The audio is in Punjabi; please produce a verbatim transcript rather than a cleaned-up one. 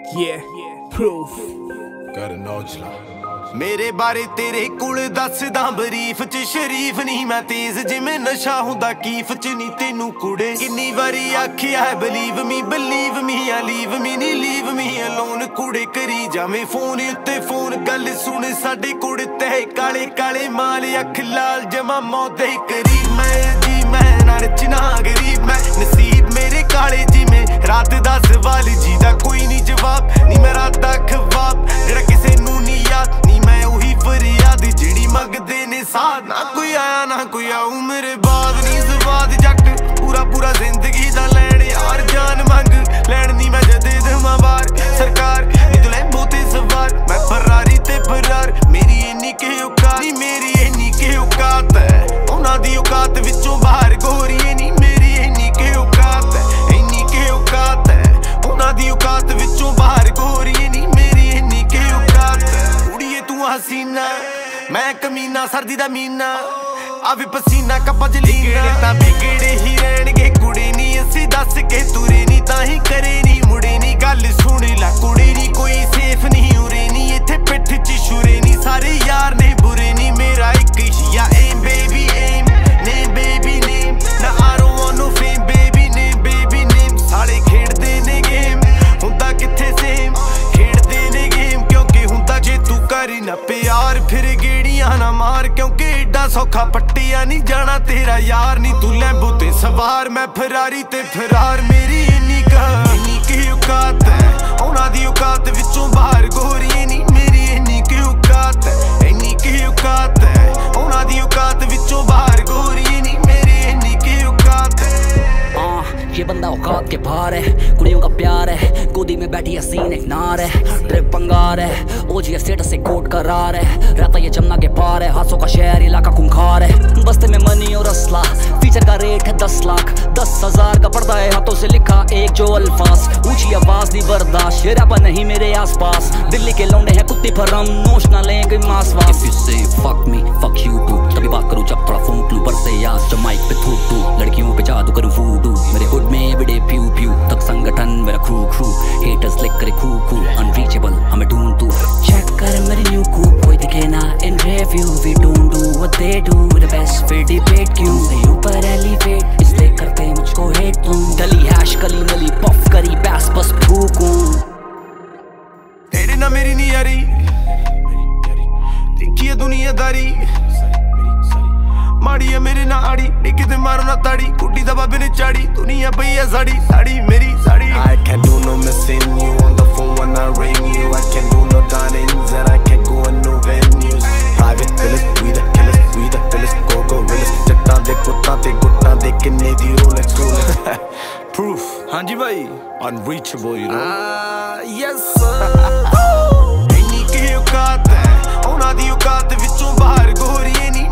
Yeah, proof. Got an Aujla ਮੇਰੇ ਬਾਰੇ ਤੇਰੇ ਕੋਲ ਦੱਸਦਾ ਬਰੀਫ ਚ ਸ਼ਰੀਫ ਨਹੀਂ ਮੈਂ ਤੇਜ਼ ਜਿਵੇਂ ਨਸ਼ਾ ਹੁੰਦਾ ਕੀਫ ਚ ਨਹੀਂ ਤੈਨੂੰ ਕੁੜੇ ਕਿੰਨੀ ਵਾਰੀ ਆਖਿਆ ਬਲੀਵ ਮੀ ਬਲੀਵ ਮੀ ਆ ਲੀਵ ਮੀ ਨਹੀਂ ਲੀਵ ਮੀ ਅਲੋਨ ਕੁੜੇ ਕਰੀ ਜਾਵੇਂ ਫੋਨ ਉੱਤੇ ਫੋਨ ਗੱਲ ਸੁਣ ਸਾਡੇ ਕੁੜੇ ਤੇ ਕਾਲੇ ਕਾਲੇ ਮਾਲ ਅੱਖ ਲਾਲ ਜਮਾ ਮੌਤੇ ਕਰੀ ਮੈਂ ਜੀ ਮੈਂ ਨਾ ਰਚਨਾ ਗਰੀਬ ਮੈਂ ਨਸੀਬ ਮੇਰੇ ਕਾਲੇ ਜਿਵੇਂ ਰਾਤ ਦਾ ਸਵਾਲ ਜੀ ਦਾ ਕੋਈ ਨਹੀਂ ਜਵਾਬ ਨਹੀਂ ਮੈਂ ਰਾਤ ਦਾ ਖਵਾਬ ਜਿਹੜਾ ਕਿਸੇ ਨੂੰ ਨਹੀਂ ਯਾਦ ਨਹੀਂ ਮੈਂ ਉਹੀ ਫਰਿਆਦ ਜਿਹੜੀ ਮੰਗਦੇ ਨੇ ਸਾਥ ਨਾ ਕੋਈ ਆਇਆ ਨਾ ਕੋਈ ਆਊ ਮੇਰੇ ਬਾਅਦ ਨਹੀਂ ਸਵਾਦ ਜੱਟ ਪੂਰਾ ਪੂਰਾ ਜ਼ਿੰਦਗੀ ਦਾ ਲੈਣ ਯਾਰ ਜਾਨ ਮੰਗ ਲੈਣ ਦੀ ਮੈਂ ਜਦੇ ਦਵਾਂ ਬਾਰ ਸਰਕਾਰ ਨੀ ਤੂੰ ਲੈ ਬੋਤੇ ਸਵਾਰ ਮੈਂ ਫਰਾਰੀ ਤੇ ਫਰਾਰ ਮੇਰੀ ਇੰਨੀ ਕਿ ਔਕਾਤ ਨਹੀਂ ਮੇਰੀ ਇੰਨੀ ਕਿ ਔਕਾਤ ਹੈ ਉਹਨਾਂ ਦੀ ਔਕਾਤ ਵਿੱਚੋਂ ਬਾਹਰ ਗੋਰੀਏ ਨਹੀਂ ਮੇਰੀ ਇੰਨੀ ਕਿ ਔਕਾਤ ਹੈ ਇੰਨੀ ਕਿ ਔਕਾਤ ਹੈ ਉਹਨਾਂ ਦੀ ਔਕਾਤ ਵਿੱਚੋਂ ਬਾਹਰ ਗੋਰੀਏ ਨਹੀਂ ਮੇਰੀ ਇੰਨੀ ਕਿ ਔਕਾਤ ਹੈ ਕੁੜੀਏ ਤੂੰ ਹਸੀਨਾ ਮੈਂ ਕਮੀਨਾ ਸਰਦੀ ਦਾ ਮੀਨਾ ਆ ਵੀ ਪਸੀਨਾ ਕੱਪਾਂ ਚ ਲੀੜੇ ਤਾਂ ਵਿਗੜੇ ਹੀ ਰਹਿਣਗੇ ਕੁੜੀ ਨੀ ਅਸੀਂ ਦੱਸ ਕੇ ਤੁਰੇ ਨੀ ਤਾਂ ਹੀ ਕਰੇ ਨੀ ਮੁੜੇ ਨੀ ਗੱਲ ਸੁਣ ਲੈ ਕੁੜੀ ਨੀ ਕੋਈ ਸੇਫ ਨਹੀਂ ਉਰੇ ਨੀ ਇੱਥੇ ਪਿੱਠ ਚ ਸ਼ੁਰੇ ਨੀ ਸਾਰੇ ਯਾਰ ਨੇ ਬੁਰੇ ਨੀ ਮੇਰਾ ਇੱਕ ਹੀ ਆ M baby M name baby name ਨਾ I don't want no fame baby name baby name ਸਾਲੇ ਖੇਡਦੇ ਨੇ ਗੇਮ ਹੁੰਦਾ ਕਿੱਥੇ ਸੇਮ ਖੇਡਦੇ ਨੇ ਗੇਮ ਕਿਉਂਕਿ ਹੁੰਦਾ ਜੇ ਤੂੰ ਕਰੀ ਨਾ ਪਿਆਰ ਫਿਰ ਗੇੜੀਆਂ ਨਾ ਮਾਰ ਕਿਉਂਕਿ ਏਡਾ ਸੌਖਾ ਪੱਟੀਆਂ ਨਹੀਂ ਜਾਣਾ ਤੇਰਾ ਯਾਰ ਨਹੀਂ ਤੂੰ ਲੈਂਬੋ ਤੇ ਸਵਾਰ ਮੈਂ ਫਰਾਰੀ ਤੇ ਫਰਾਰ ਮੇਰੀ ਇੰਨੀ ਕਾ ਇੰਨੀ ਕੀ ਔਕਾਤ ਹੈ ਉਹਨਾਂ ਦੀ ਔਕਾਤ ਵਿੱਚੋਂ ਬਾਹਰ ਗੋਰੀਏ ਨਹੀਂ ਮੇਰੀ ਇੰਨੀ ਕੀ ਔਕਾਤ ਹੈ ਇੰਨੀ ਕੀ ਔਕਾਤ ਹੈ ਉਹਨਾਂ ਦੀ ਔਕਾਤ ਵਿੱਚੋਂ ਬਾਹਰ ਗੋਰੀਏ नहीं मेरी इंनी की औकात है ये बंदा औकात के बाहर है कुड़ियों का प्यार है गोदी में बैठी हसीन एक नार है ट्रिप पंगार है ओजी स्टेटस से कोट करार है रहता ये जमुना के पार है हाथों का शहर इलाका खूंखार है बस्ते में मनी और असला फीचर का रेट है दस लाख दस हजार का पर्दा है हाथों से लिखा एक जो अल्फाज ऊंची आवाज नहीं बर्दाश्त शेरापा नहीं मेरे आसपास दिल्ली के लौंडे हैं कुत्ते फरम नोश ना लेंगे मास वास If you say fuck me fuck you too तभी बात करूं जब थोड़ा फोन क्लू पर से याद जो माइक पे थू थू लड़कियों पे जादू करूं वूडू मेरे हुड में एवरीडे प्यू प्यू तक संगठन मेरा क्रू क्रू हेटर्स लिख करे कू कू अनरीचेबल हमें ढूंढ तू चेक कर मेरी न्यू कूप कोई दिखे ना in review we don't do what they do the best फिर डिबेट क्यों से ऊपर एलिवेट इसलिए करते मुझको हेट तुम डली हैश कली मली पफ करी बैस बस फूकूं तेरे ना मेरी नहीं यारी देखिए दुनियादारी माड़ी है मेरे ना आड़ी लेके ते मारो ना ताड़ी कुटी दा बाबे ने चाड़ी दुनिया पई है साड़ी साड़ी मेरी sari I can't do no missing you on the phone when I ring you I can't do no dinings and I can't go in no venues private villas we the killers we the villas go go villas जट्टा दे कुत्ता ते गुट्टा दे किन्ने दी Rolex Rolex proof हाँ जी भाई unreachable you know ah yes sir ਇੰਨੀ ਕੀ ਔਕਾਤ ਹੈ ਉਹਨਾਂ ਦੀ ਔਕਾਤ ਵਿੱਚੋਂ ਬਾਹਰ ਗੋਰੀਏ ਨਹੀਂ